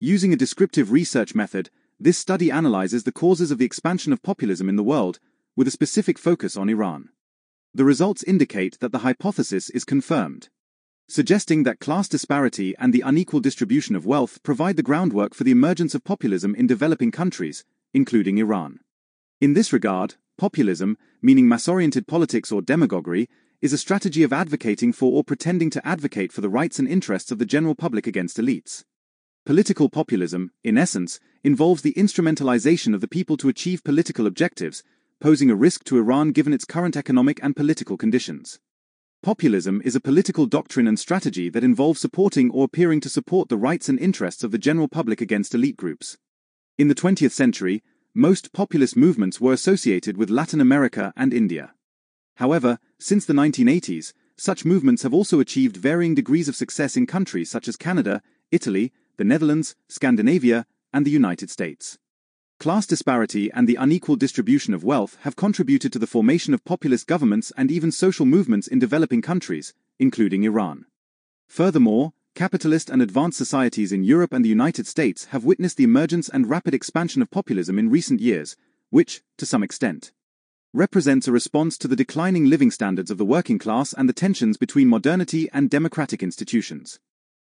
Using a descriptive research method, this study analyzes the causes of the expansion of populism in the world, with a specific focus on Iran. The results indicate that the hypothesis is confirmed, suggesting that class disparity and the unequal distribution of wealth provide the groundwork for the emergence of populism in developing countries, including Iran. In this regard, populism, meaning mass-oriented politics or demagoguery, is a strategy of advocating for or pretending to advocate for the rights and interests of the general public against elites. Political populism, in essence, involves the instrumentalization of the people to achieve political objectives, posing a risk to Iran given its current economic and political conditions. Populism is a political doctrine and strategy that involves supporting or appearing to support the rights and interests of the general public against elite groups. In the 20th century, most populist movements were associated with Latin America and India. However, since the 1980s, such movements have also achieved varying degrees of success in countries such as Canada, Italy, the Netherlands, Scandinavia, and the United States. Class disparity and the unequal distribution of wealth have contributed to the formation of populist governments and even social movements in developing countries, including Iran. Furthermore, capitalist and advanced societies in Europe and the United States have witnessed the emergence and rapid expansion of populism in recent years, which, to some extent, represents a response to the declining living standards of the working class and the tensions between modernity and democratic institutions.